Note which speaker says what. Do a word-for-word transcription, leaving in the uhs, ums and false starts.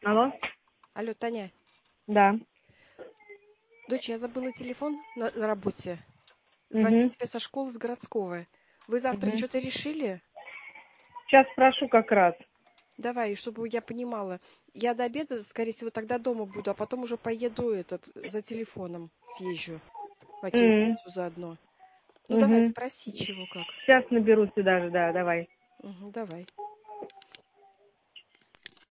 Speaker 1: Алло?
Speaker 2: Алло, Таня.
Speaker 1: Да.
Speaker 2: Дочь, я забыла телефон на, на работе. Звоню
Speaker 1: Угу.
Speaker 2: тебе со школы, с городского. Вы завтра
Speaker 1: Угу.
Speaker 2: что-то решили?
Speaker 1: Сейчас спрошу как раз.
Speaker 2: Давай, чтобы я понимала. Я до обеда, скорее всего, тогда дома буду, а потом уже поеду этот за телефоном съезжу в
Speaker 1: Угу.
Speaker 2: Акинфельцу заодно. Ну давай,
Speaker 1: Угу.
Speaker 2: спроси, чего как.
Speaker 1: Сейчас наберу сюда же, да, давай.
Speaker 2: Угу, давай.